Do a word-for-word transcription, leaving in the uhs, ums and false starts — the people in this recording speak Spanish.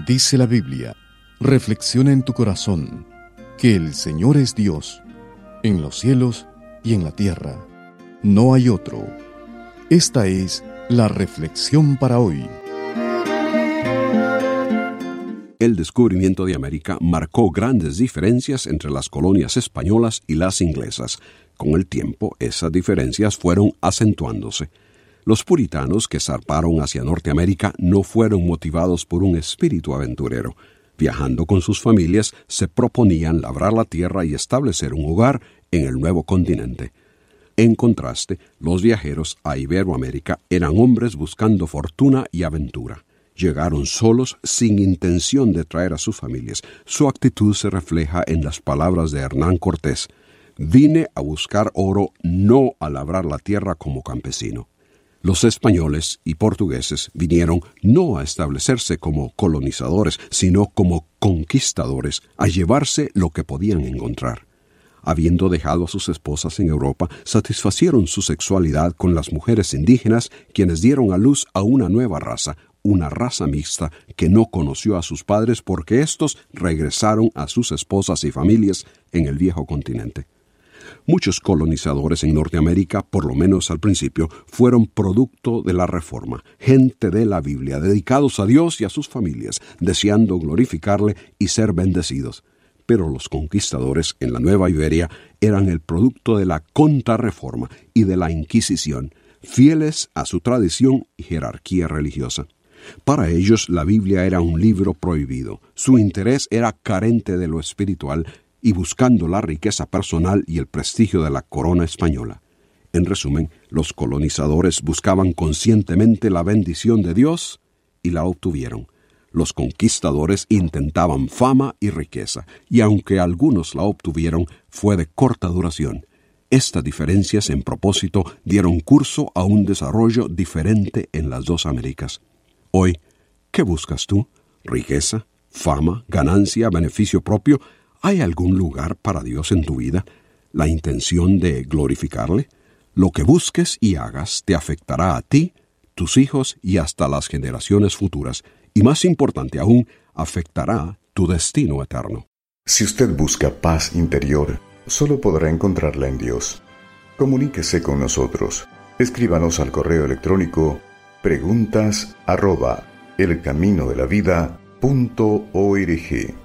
Dice la Biblia, reflexiona en tu corazón, que el Señor es Dios, en los cielos y en la tierra. No hay otro. Esta es la reflexión para hoy. El descubrimiento de América marcó grandes diferencias entre las colonias españolas y las inglesas. Con el tiempo, esas diferencias fueron acentuándose. Los puritanos que zarparon hacia Norteamérica no fueron motivados por un espíritu aventurero. Viajando con sus familias, se proponían labrar la tierra y establecer un hogar en el nuevo continente. En contraste, los viajeros a Iberoamérica eran hombres buscando fortuna y aventura. Llegaron solos sin intención de traer a sus familias. Su actitud se refleja en las palabras de Hernán Cortés: «Vine a buscar oro, no a labrar la tierra como campesino». Los españoles y portugueses vinieron no a establecerse como colonizadores, sino como conquistadores, a llevarse lo que podían encontrar. Habiendo dejado a sus esposas en Europa, satisfacieron su sexualidad con las mujeres indígenas, quienes dieron a luz a una nueva raza, una raza mixta que no conoció a sus padres porque éstos regresaron a sus esposas y familias en el viejo continente. Muchos colonizadores en Norteamérica, por lo menos al principio, fueron producto de la Reforma, gente de la Biblia, dedicados a Dios y a sus familias, deseando glorificarle y ser bendecidos. Pero los conquistadores en la Nueva Iberia eran el producto de la Contrarreforma y de la Inquisición, fieles a su tradición y jerarquía religiosa. Para ellos la Biblia era un libro prohibido, su interés era carente de lo espiritual y buscando la riqueza personal y el prestigio de la corona española. En resumen, los colonizadores buscaban conscientemente la bendición de Dios y la obtuvieron. Los conquistadores intentaban fama y riqueza, y aunque algunos la obtuvieron, fue de corta duración. Estas diferencias en propósito dieron curso a un desarrollo diferente en las dos Américas. Hoy, ¿qué buscas tú? ¿Riqueza? ¿Fama? ¿Ganancia? ¿Beneficio propio? ¿Hay algún lugar para Dios en tu vida? ¿La intención de glorificarle? Lo que busques y hagas te afectará a ti, tus hijos y hasta las generaciones futuras. Y más importante aún, afectará tu destino eterno. Si usted busca paz interior, solo podrá encontrarla en Dios. Comuníquese con nosotros. Escríbanos al correo electrónico preguntas arroba elcaminodelavida punto org.